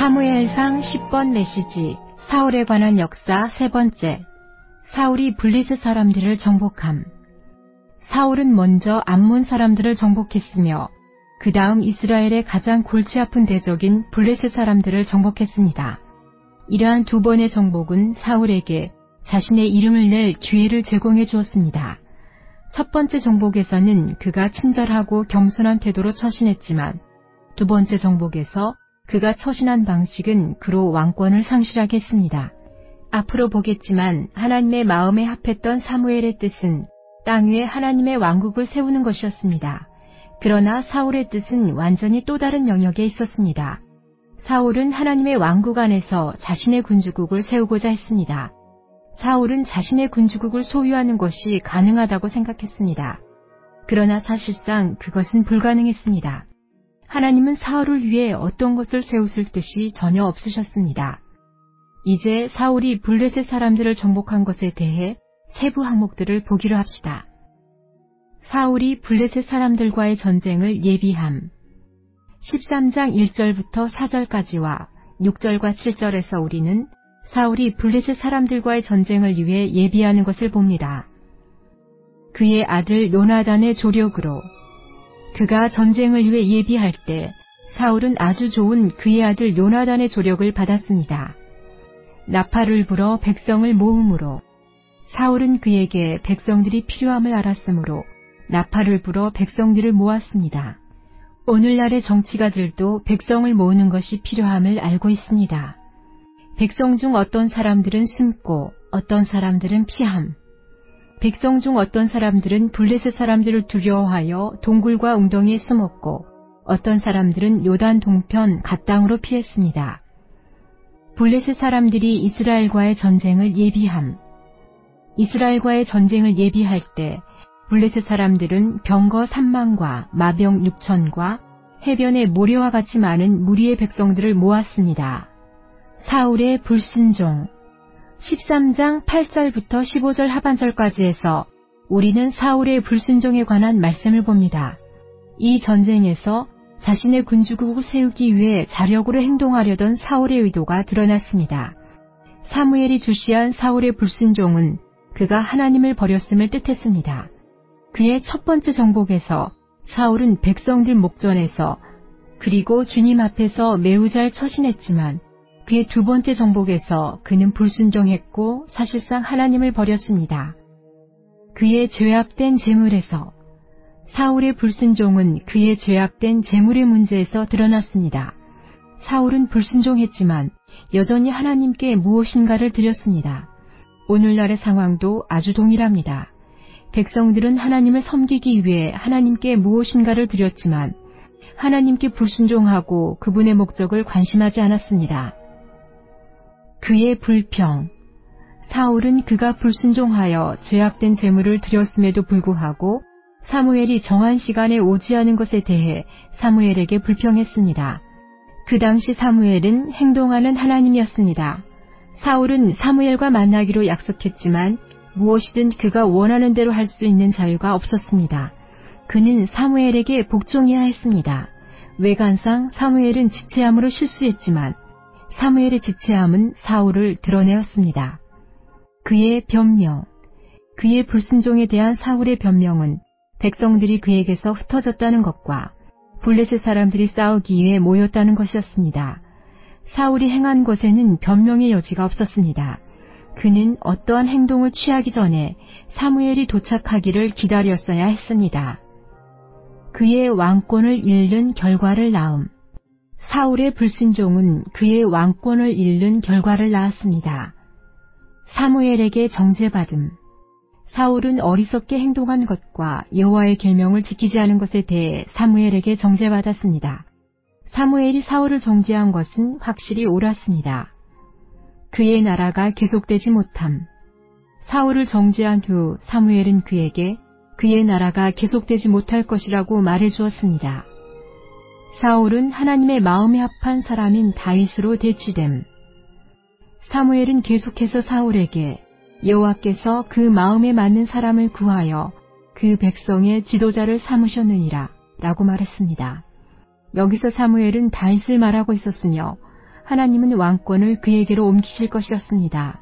사무엘상 10번 메시지 사울에 관한 역사 세 번째. 사울이 블레셋 사람들을 정복함. 사울은 먼저 암몬 사람들을 정복했으며 그 다음 이스라엘의 가장 골치 아픈 대적인 블레셋 사람들을 정복했습니다. 이러한 두 번의 정복은 사울에게 자신의 이름을 낼 기회를 제공해 주었습니다. 첫 번째 정복에서는 그가 친절하고 겸손한 태도로 처신했지만 두 번째 정복에서 그가 처신한 방식은 그로 왕권을 상실하게 했습니다. 앞으로 보겠지만 하나님의 마음에 합했던 사무엘의 뜻은 땅 위에 하나님의 왕국을 세우는 것이었습니다. 그러나 사울의 뜻은 완전히 또 다른 영역에 있었습니다. 사울은 하나님의 왕국 안에서 자신의 군주국을 세우고자 했습니다. 사울은 자신의 군주국을 소유하는 것이 가능하다고 생각했습니다. 그러나 사실상 그것은 불가능했습니다. 하나님은 사울을 위해 어떤 것을 세우실 뜻이 전혀 없으셨습니다. 이제 사울이 블레셋 사람들을 정복한 것에 대해 세부 항목들을 보기로 합시다. 사울이 블레셋 사람들과의 전쟁을 예비함. 13장 1절부터 4절까지와 6절과 7절에서 우리는 사울이 블레셋 사람들과의 전쟁을 위해 예비하는 것을 봅니다. 그의 아들 요나단의 조력으로 그가 전쟁을 위해 예비할 때 사울은 아주 좋은 그의 아들 요나단의 조력을 받았습니다. 나팔을 불어 백성을 모음으로 사울은 그에게 백성들이 필요함을 알았으므로 나팔을 불어 백성들을 모았습니다. 오늘날의 정치가들도 백성을 모으는 것이 필요함을 알고 있습니다. 백성 중 어떤 사람들은 숨고 어떤 사람들은 피함. 백성 중 어떤 사람들은 블레셋 사람들을 두려워하여 동굴과 웅덩이에 숨었고 어떤 사람들은 요단 동편 갓땅으로 피했습니다. 블레셋 사람들이 이스라엘과의 전쟁을 예비함. 이스라엘과의 전쟁을 예비할 때 블레셋 사람들은 병거 3만과 마병 6천과 해변의 모래와 같이 많은 무리의 백성들을 모았습니다. 사울의 불순종. 13장 8절부터 15절 하반절까지 해서 우리는 사울의 불순종에 관한 말씀을 봅니다. 이 전쟁에서 자신의 군주국을 세우기 위해 자력으로 행동하려던 사울의 의도가 드러났습니다. 사무엘이 주시한 사울의 불순종은 그가 하나님을 버렸음을 뜻했습니다. 그의 첫 번째 정복에서 사울은 백성들 목전에서 그리고 주님 앞에서 매우 잘 처신했지만 그의 두 번째 정복에서 그는 불순종했고 사실상 하나님을 버렸습니다. 그의 죄악된 재물에서 사울의 불순종은 그의 죄악된 재물의 문제에서 드러났습니다. 사울은 불순종했지만 여전히 하나님께 무엇인가를 드렸습니다. 오늘날의 상황도 아주 동일합니다. 백성들은 하나님을 섬기기 위해 하나님께 무엇인가를 드렸지만 하나님께 불순종하고 그분의 목적을 관심하지 않았습니다. 그의 불평. 사울은 그가 불순종하여 죄악된 제물을 드렸음에도 불구하고 사무엘이 정한 시간에 오지 않은 것에 대해 사무엘에게 불평했습니다. 그 당시 사무엘은 행동하는 하나님이었습니다. 사울은 사무엘과 만나기로 약속했지만 무엇이든 그가 원하는 대로 할 수 있는 자유가 없었습니다. 그는 사무엘에게 복종해야 했습니다. 외관상 사무엘은 지체함으로 실수했지만 사무엘의 지체함은 사울을 드러내었습니다. 그의 변명. 그의 불순종에 대한 사울의 변명은 백성들이 그에게서 흩어졌다는 것과 블레셋 사람들이 싸우기 위해 모였다는 것이었습니다. 사울이 행한 것에는 변명의 여지가 없었습니다. 그는 어떠한 행동을 취하기 전에 사무엘이 도착하기를 기다렸어야 했습니다. 그의 왕권을 잃는 결과를 낳음. 사울의 불순종은 그의 왕권을 잃는 결과를 낳았습니다. 사무엘에게 정죄받음. 사울은 어리석게 행동한 것과 여호와의 계명을 지키지 않은 것에 대해 사무엘에게 정죄받았습니다. 사무엘이 사울을 정죄한 것은 확실히 옳았습니다. 그의 나라가 계속되지 못함. 사울을 정죄한 후 사무엘은 그에게 그의 나라가 계속되지 못할 것이라고 말해주었습니다. 사울은 하나님의 마음에 합한 사람인 다윗으로 대치됨. 사무엘은 계속해서 사울에게 여호와께서 그 마음에 맞는 사람을 구하여 그 백성의 지도자를 삼으셨느니라 라고 말했습니다. 여기서 사무엘은 다윗을 말하고 있었으며 하나님은 왕권을 그에게로 옮기실 것이었습니다.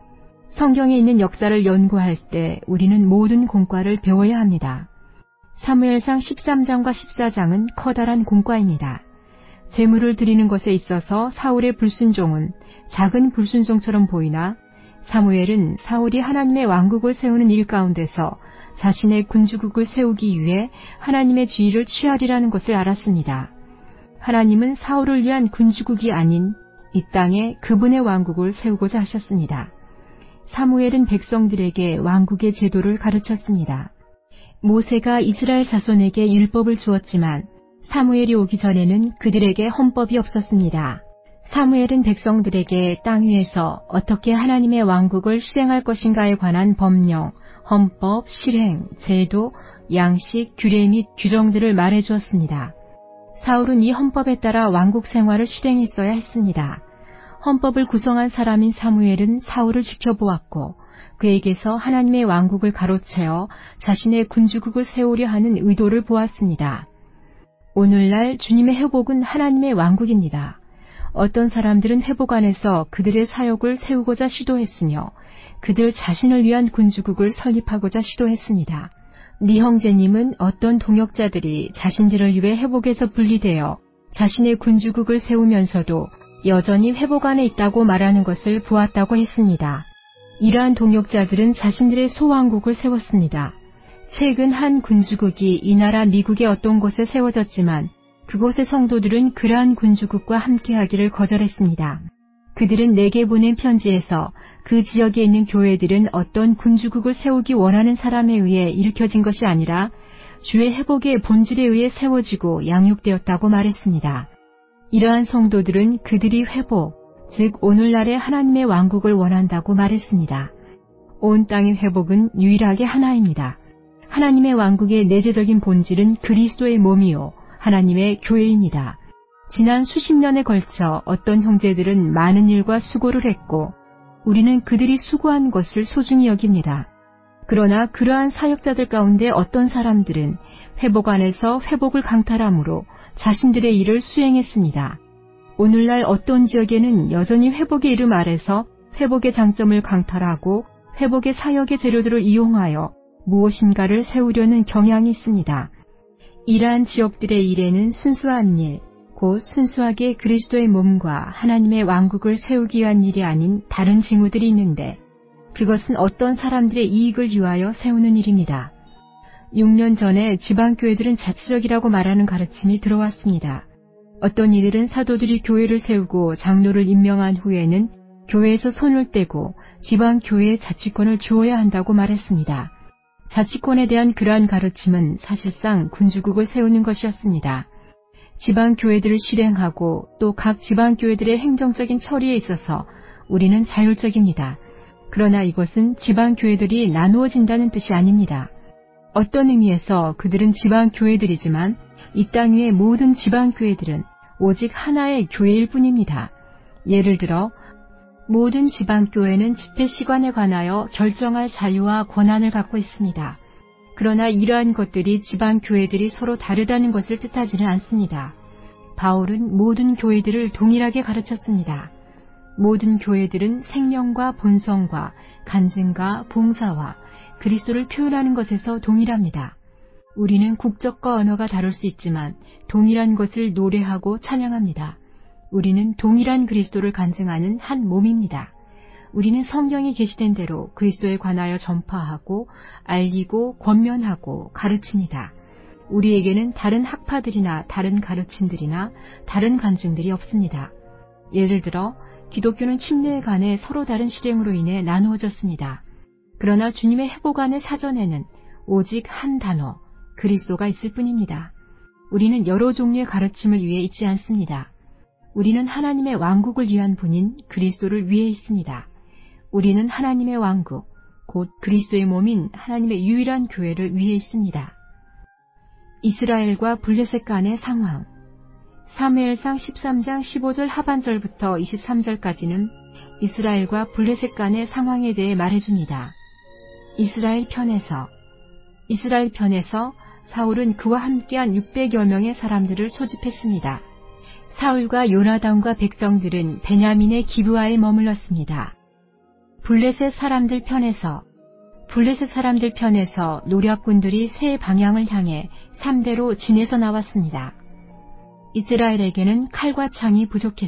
성경에 있는 역사를 연구할 때 우리는 모든 공과를 배워야 합니다. 사무엘상 13장과 14장은 커다란 공과입니다. 제물을 드리는 것에 있어서 사울의 불순종은 작은 불순종처럼 보이나 사무엘은 사울이 하나님의 왕국을 세우는 일 가운데서 자신의 군주국을 세우기 위해 하나님의 지위를 취하리라는 것을 알았습니다. 하나님은 사울을 위한 군주국이 아닌 이 땅에 그분의 왕국을 세우고자 하셨습니다. 사무엘은 백성들에게 왕국의 제도를 가르쳤습니다. 모세가 이스라엘 자손에게 율법을 주었지만 사무엘이 오기 전에는 그들에게 헌법이 없었습니다. 사무엘은 백성들에게 땅 위에서 어떻게 하나님의 왕국을 실행할 것인가에 관한 법령, 헌법, 실행, 제도, 양식, 규례 및 규정들을 말해 주었습니다. 사울은 이 헌법에 따라 왕국 생활을 실행했어야 했습니다. 헌법을 구성한 사람인 사무엘은 사울을 지켜보았고 그에게서 하나님의 왕국을 가로채어 자신의 군주국을 세우려 하는 의도를 보았습니다. 오늘날 주님의 회복은 하나님의 왕국입니다. 어떤 사람들은 회복 안에서 그들의 사역을 세우고자 시도했으며 그들 자신을 위한 군주국을 설립하고자 시도했습니다. 네 형제님은 어떤 동역자들이 자신들을 위해 회복에서 분리되어 자신의 군주국을 세우면서도 여전히 회복 안에 있다고 말하는 것을 보았다고 했습니다. 이러한 동역자들은 자신들의 소왕국을 세웠습니다. 최근 한 군주국이 이 나라 미국의 어떤 곳에 세워졌지만 그곳의 성도들은 그러한 군주국과 함께하기를 거절했습니다. 그들은 내게 보낸 편지에서 그 지역에 있는 교회들은 어떤 군주국을 세우기 원하는 사람에 의해 일으켜진 것이 아니라 주의 회복의 본질에 의해 세워지고 양육되었다고 말했습니다. 이러한 성도들은 그들이 회복, 즉 오늘날의 하나님의 왕국을 원한다고 말했습니다. 온 땅의 회복은 유일하게 하나입니다. 하나님의 왕국의 내재적인 본질은 그리스도의 몸이요 하나님의 교회입니다. 지난 수십 년에 걸쳐 어떤 형제들은 많은 일과 수고를 했고 우리는 그들이 수고한 것을 소중히 여깁니다. 그러나 그러한 사역자들 가운데 어떤 사람들은 회복 안에서 회복을 강탈함으로 자신들의 일을 수행했습니다. 오늘날 어떤 지역에는 여전히 회복의 이름 아래서 회복의 장점을 강탈하고 회복의 사역의 재료들을 이용하여 무엇인가를 세우려는 경향이 있습니다. 이러한 지역들의 일에는 순수한 일, 곧 순수하게 그리스도의 몸과 하나님의 왕국을 세우기 위한 일이 아닌 다른 징후들이 있는데 그것은 어떤 사람들의 이익을 위하여 세우는 일입니다. 6년 전에 지방교회들은 자치적이라고 말하는 가르침이 들어왔습니다. 어떤 이들은 사도들이 교회를 세우고 장로를 임명한 후에는 교회에서 손을 떼고 지방교회의 자치권을 주어야 한다고 말했습니다. 자치권에 대한 그러한 가르침은 사실상 군주국을 세우는 것이었습니다. 지방교회들을 실행하고 또 각 지방교회들의 행정적인 처리에 있어서 우리는 자율적입니다. 그러나 이것은 지방교회들이 나누어진다는 뜻이 아닙니다. 어떤 의미에서 그들은 지방교회들이지만 이 땅 위의 모든 지방교회들은 오직 하나의 교회일 뿐입니다. 예를 들어 모든 지방교회는 집회시간에 관하여 결정할 자유와 권한을 갖고 있습니다. 그러나 이러한 것들이 지방교회들이 서로 다르다는 것을 뜻하지는 않습니다. 바울은 모든 교회들을 동일하게 가르쳤습니다. 모든 교회들은 생명과 본성과 간증과 봉사와 그리스도를 표현하는 것에서 동일합니다. 우리는 국적과 언어가 다를 수 있지만 동일한 것을 노래하고 찬양합니다. 우리는 동일한 그리스도를 간증하는 한 몸입니다. 우리는 성경에 게시된 대로 그리스도에 관하여 전파하고 알리고 권면하고 가르칩니다. 우리에게는 다른 학파들이나 다른 가르침들이나 다른 간증들이 없습니다. 예를 들어 기독교는 침례에 관해 서로 다른 실행으로 인해 나누어졌습니다. 그러나 주님의 회복 안의 사전에는 오직 한 단어, 그리스도가 있을 뿐입니다. 우리는 여러 종류의 가르침을 위해 있지 않습니다. 우리는 하나님의 왕국을 위한 분인 그리스도를 위해 있습니다. 우리는 하나님의 왕국, 곧 그리스도의 몸인 하나님의 유일한 교회를 위해 있습니다. 이스라엘과 블레셋 간의 상황. 사무엘상 13장 15절 하반절부터 23절까지는 이스라엘과 블레셋 간의 상황에 대해 말해줍니다. 이스라엘 편에서 사울은 그와 함께한 600여 명의 사람들을 소집했습니다. 사울과 요나단과 백성들은 베냐민의 기브아에 머물렀습니다. 블레셋 사람들 편에서 노략군들이 세 방향을 향해 3대로 진에서 나왔습니다. 이스라엘에게는 칼과 창이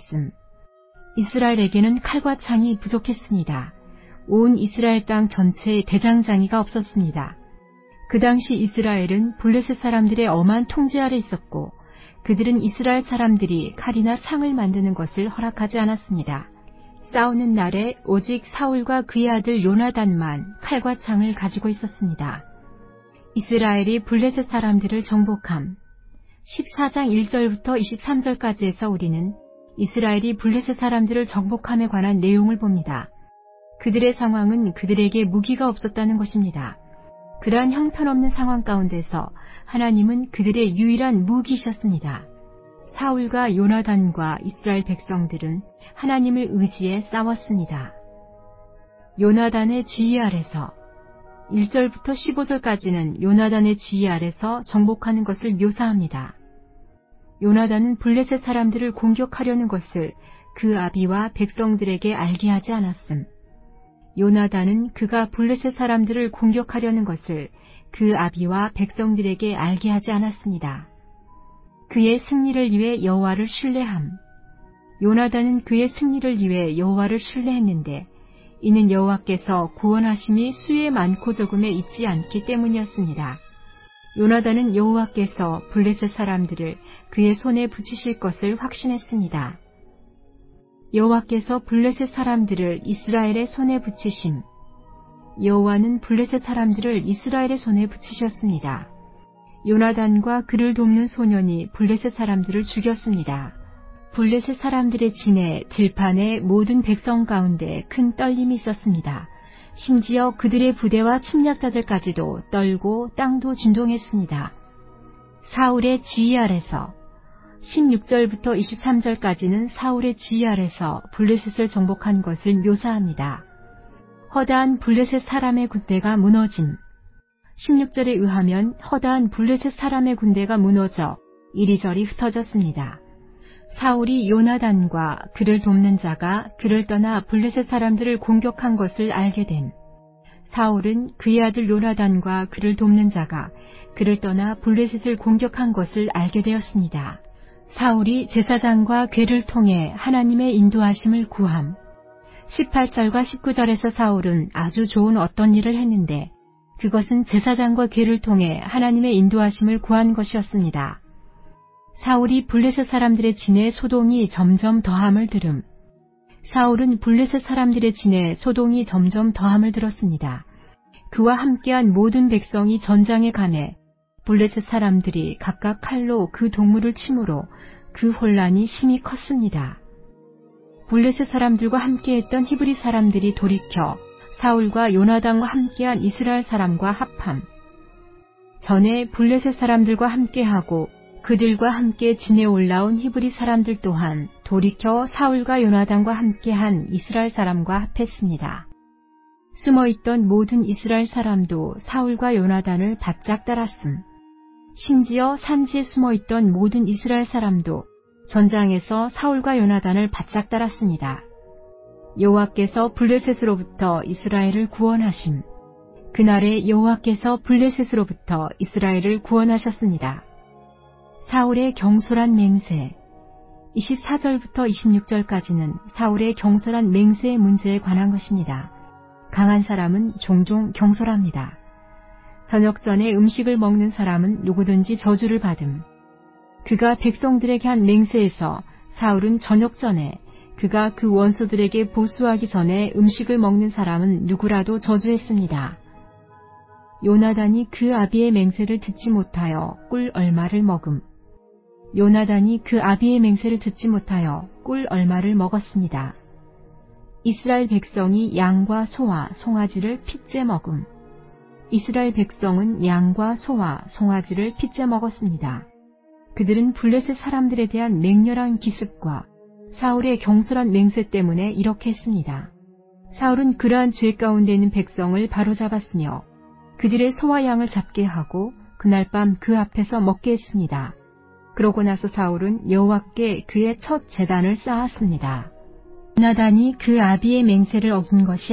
부족했습니다. 온 이스라엘 땅 전체에 대장장이가 없었습니다. 그 당시 이스라엘은 블레셋 사람들의 엄한 통제 아래 있었고 그들은 이스라엘 사람들이 칼이나 창을 만드는 것을 허락하지 않았습니다. 싸우는 날에 오직 사울과 그의 아들 요나단만 칼과 창을 가지고 있었습니다. 이스라엘이 블레셋 사람들을 정복함. 14장 1절부터 23절까지에서 우리는 이스라엘이 블레셋 사람들을 정복함에 관한 내용을 봅니다. 그들의 상황은 그들에게 무기가 없었다는 것입니다. 그러한 형편없는 상황 가운데서 하나님은 그들의 유일한 무기이셨습니다. 사울과 요나단과 이스라엘 백성들은 하나님을 의지해 싸웠습니다. 요나단의 지휘 아래서 1절부터 15절까지는 요나단의 지휘 아래서 정복하는 것을 묘사합니다. 요나단은 블레셋 사람들을 공격하려는 것을 그 아비와 백성들에게 알게 하지 않았음. 요나단은 그가 블레셋 사람들을 공격하려는 것을 그 아비와 백성들에게 알게 하지 않았습니다. 그의 승리를 위해 여호와를 신뢰함. 요나단은 그의 승리를 위해 여호와를 신뢰했는데 이는 여호와께서 구원하심이 수에 많고 적음에 있지 않기 때문이었습니다. 요나단은 여호와께서 블레셋 사람들을 그의 손에 붙이실 것을 확신했습니다. 여호와께서 블레셋 사람들을 이스라엘의 손에 붙이심. 여호와는 블레셋 사람들을 이스라엘의 손에 붙이셨습니다. 요나단과 그를 돕는 소년이 블레셋 사람들을 죽였습니다. 블레셋 사람들의 진에 들판에 모든 백성 가운데 큰 떨림이 있었습니다. 심지어 그들의 부대와 침략자들까지도 떨고 땅도 진동했습니다. 사울의 지휘 아래서 16절부터 23절까지는 사울의 지휘 아래서 블레셋을 정복한 것을 묘사합니다. 허다한 블레셋 사람의 군대가 무너짐. 16절에 의하면 허다한 블레셋 사람의 군대가 무너져 이리저리 흩어졌습니다. 사울이 요나단과 그를 돕는 자가 그를 떠나 블레셋 사람들을 공격한 것을 알게 됨. 사울은 그의 아들 요나단과 그를 돕는 자가 그를 떠나 블레셋을 공격한 것을 알게 되었습니다. 사울이 제사장과 궤를 통해 하나님의 인도하심을 구함. 18절과 19절에서 사울은 아주 좋은 어떤 일을 했는데 그것은 제사장과 궤를 통해 하나님의 인도하심을 구한 것이었습니다. 사울이 블레셋 사람들의 진에 소동이 점점 더함을 들음. 사울은 블레셋 사람들의 진에 소동이 점점 더함을 들었습니다. 그와 함께한 모든 백성이 전장에 가매 블레셋 사람들이 각각 칼로 그 동물을 침으로 그 혼란이 심히 컸습니다. 블레셋 사람들과 함께했던 히브리 사람들이 돌이켜 사울과 요나단과 함께한 이스라엘 사람과 합함. 전에 블레셋 사람들과 함께하고 그들과 함께 진에 올라온 히브리 사람들 또한 돌이켜 사울과 요나단과 함께한 이스라엘 사람과 합했습니다. 숨어있던 모든 이스라엘 사람도 사울과 요나단을 바짝 따랐음. 심지어 산지에 숨어있던 모든 이스라엘 사람도 전장에서 사울과 요나단을 바짝 따랐습니다. 여호와께서 블레셋으로부터 이스라엘을 구원하심. 그날에 여호와께서 블레셋으로부터 이스라엘을 구원하셨습니다. 사울의 경솔한 맹세. 24절부터 26절까지는 사울의 경솔한 맹세의 문제에 관한 것입니다. 강한 사람은 종종 경솔합니다. 저녁 전에 음식을 먹는 사람은 누구든지 저주를 받음. 그가 백성들에게 한 맹세에서 사울은 저녁 전에 그가 그 원수들에게 보수하기 전에 음식을 먹는 사람은 누구라도 저주했습니다. 요나단이 그 아비의 맹세를 듣지 못하여 꿀 얼마를 먹음. 요나단이 그 아비의 맹세를 듣지 못하여 꿀 얼마를 먹었습니다. 이스라엘 백성이 양과 소와 송아지를 핏째 먹음. 이스라엘 백성은 양과 소와 송아지를 핏째 먹었습니다. 그들은 블레셋 사람들에 대한 맹렬한 기습과 사울의 경솔한 맹세 때문에 이렇게 했습니다. 사울은 그러한 죄 가운데 있는 백성을 바로잡았으며 그들의 소와 양을 잡게 하고 그날 밤 그 앞에서 먹게 했습니다. 그러고 나서 사울은 여호와께 그의 첫 제단을 쌓았습니다. 요나단이 그 아비의 맹세를 어긴 것이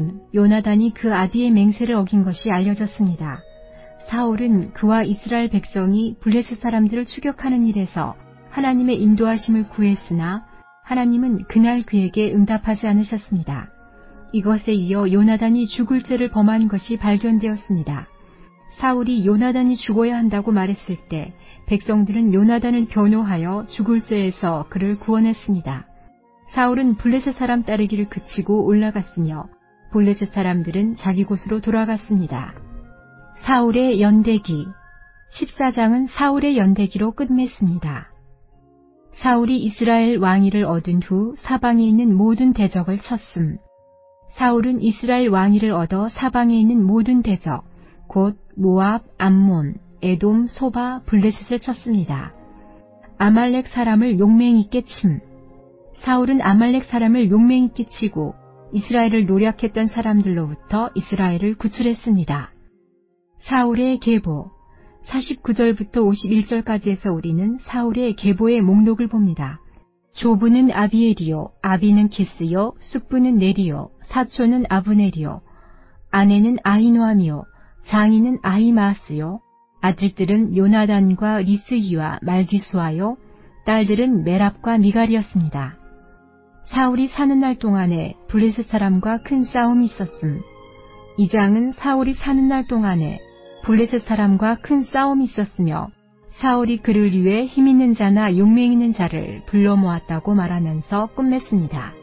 알려졌습니다. 사울은 그와 이스라엘 백성이 블레셋 사람들을 추격하는 일에서 하나님의 인도하심을 구했으나 하나님은 그날 그에게 응답하지 않으셨습니다. 이것에 이어 요나단이 죽을 죄를 범한 것이 발견되었습니다. 사울이 요나단이 죽어야 한다고 말했을 때 백성들은 요나단을 변호하여 죽을 죄에서 그를 구원했습니다. 사울은 블레셋 사람 따르기를 그치고 올라갔으며 블레셋 사람들은 자기 곳으로 돌아갔습니다. 사울의 연대기 14장은 사울의 연대기로 끝맺습니다. 사울이 이스라엘 왕위를 얻은 후 사방에 있는 모든 대적을 쳤음. 사울은 이스라엘 왕위를 얻어 사방에 있는 모든 대적, 곧 모압, 암몬, 에돔, 소바, 블레셋을 쳤습니다. 아말렉 사람을 용맹있게 침. 사울은 아말렉 사람을 용맹있게 치고 이스라엘을 노략했던 사람들로부터 이스라엘을 구출했습니다. 사울의 계보 49절부터 51절까지에서 우리는 사울의 계보의 목록을 봅니다. 조부는 아비엘이요, 아비는 기스요, 숙부는 네리요, 사촌은 아브넬이요, 아내는 아히노아미요, 장인은 아히마스요, 아들들은 요나단과 리스기와 말기수아요, 딸들은 메랍과 미갈이었습니다. 사울이 사는 날 동안에 블레셋 사람과 큰 싸움이 있었음. 이 장은 사울이 사는 날 동안에 블레셋 사람과 큰 싸움이 있었으며 사울이 그를 위해 힘있는 자나 용맹 있는 자를 불러 모았다고 말하면서 끝맺습니다.